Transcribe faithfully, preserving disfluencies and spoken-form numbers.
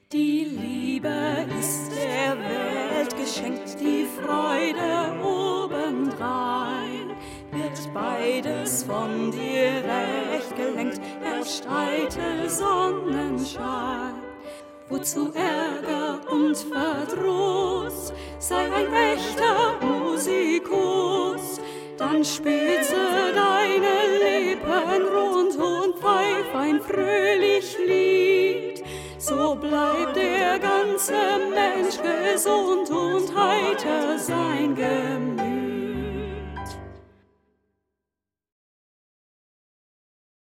Die Liebe ist der Welt geschenkt, die Freude obendrein. Wird beides von dir recht gelenkt, herrscht eitel Sonnenschein. Wozu Ärger und Verdruss, sei ein echter Musikus. Dann spitze deine Lippen rund und pfeif ein fröhlich Lied. So bleibt der ganze Mensch gesund und heiter sein Gemüt.